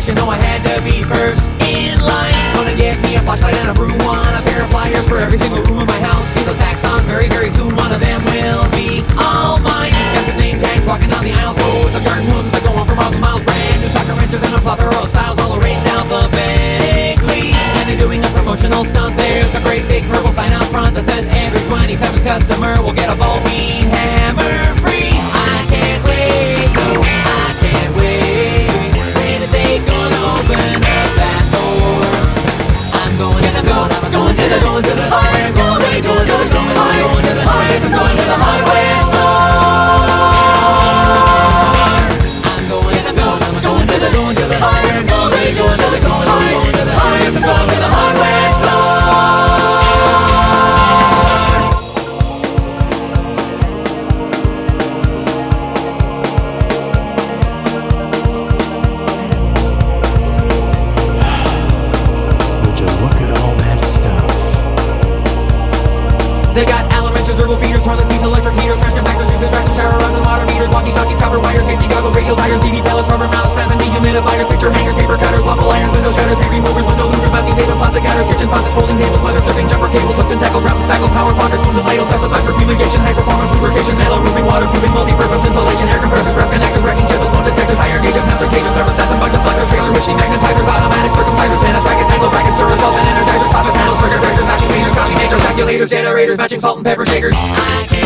you know I had to be first in line. Gonna get me a flashlight and a broom, want a pair of pliers for every single room in my house. See those axons very, very soon, one of them will be all mine. Got the name tags walking down the aisles, rows of garden hoses that go on for miles and miles. Brand new socket wrenches and a plethora of styles, all arranged alphabetically. And they're doing a promotional stunt. There's a great big purple sign out front that says every 27th customer will get a ball bean hammer free. I can't wait, no, I can't wait. When are they gonna open up that door? I'm going to the going to the hardware, going right to the going to the hardware, I'm going to the hardware store. I'm going to the hardware, going right to the going to the hardware, I'm going to the hardware store. They got Allen wrenches, turbo feeders, toilet seats, electric heaters, trash compactors, juices, tractors, shower rods, and water meters, walkie-talkies, copper wires, safety goggles, radial tires, BB pellets, rubber mallets, fans and dehumidifiers, picture hangers, paper cutters, waffle irons, window shutters, paint removers, window louvers, masking tape and plastic cutters, kitchen faucets, folding tables, weather stripping, jumper cables, hooks and tackle, grapple, spackle, power fonders, spoons and ladles, pesticides for fumigation, high performance, lubrication, metal roofing, waterproofing, multi-purpose insulation, air compressors, rest connectors, wrecking chisels, smoke detectors, higher gauges, hamster cages, thermostats and bug deflectors, trailer machine magnetizers, automatic circumcisers, tennis rackets, angle brackets, Duracells and energizers, soffit panels, circuit breakers, actuators, coffee makers, calculators, generators, matching salt and pepper shakers.